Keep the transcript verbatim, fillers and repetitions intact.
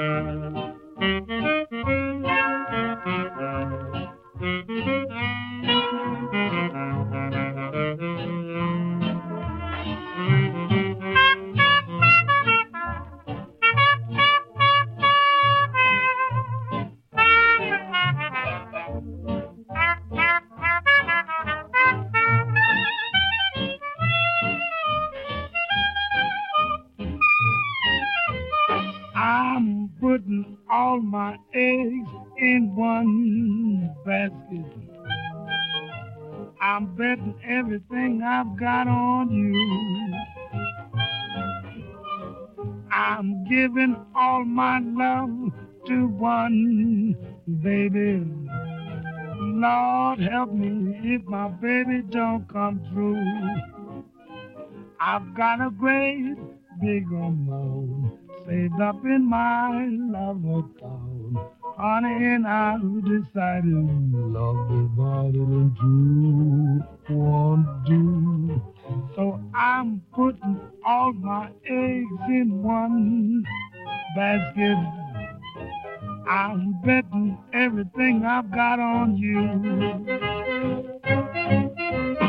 I'm putting all my eggs in one basket. I'm betting everything I've got on you. I'm giving all my love to one baby. Lord help me if my baby don't come through. I've got a great big amount saved up in my love account. Honey, and I've decided love divided in two won't do. So I'm putting all my eggs in one basket. I'm betting everything I've got on you.